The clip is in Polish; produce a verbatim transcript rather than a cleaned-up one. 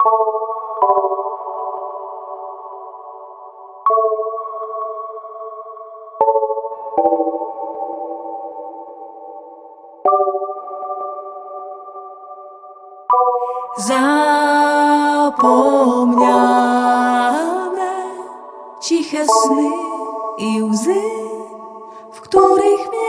Zapomniane ciche sny i łzy, w których mnie